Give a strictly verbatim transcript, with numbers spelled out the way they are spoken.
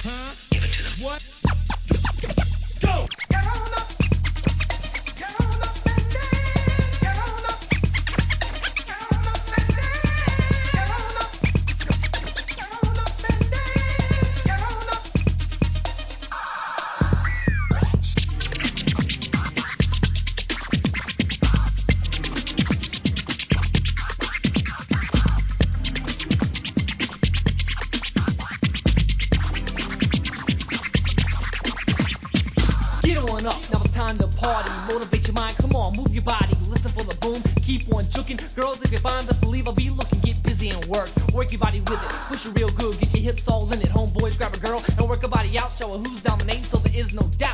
Give it to them. What? Go! Get on up! Get on up and dance! Get on up! Get on up and dance! Get on up! Get on up and dance! Get on up! Get on up, now it's time to party. Motivate your mind, come on, move your body. Listen for the boom, keep on juking. Girls, if you find best believe I'll be looking. Get busy and work, work your body with it. Push it real good, get your hips all in it. Homeboys, grab a girl and work her body out. Show her who's dominating so there is no doubt.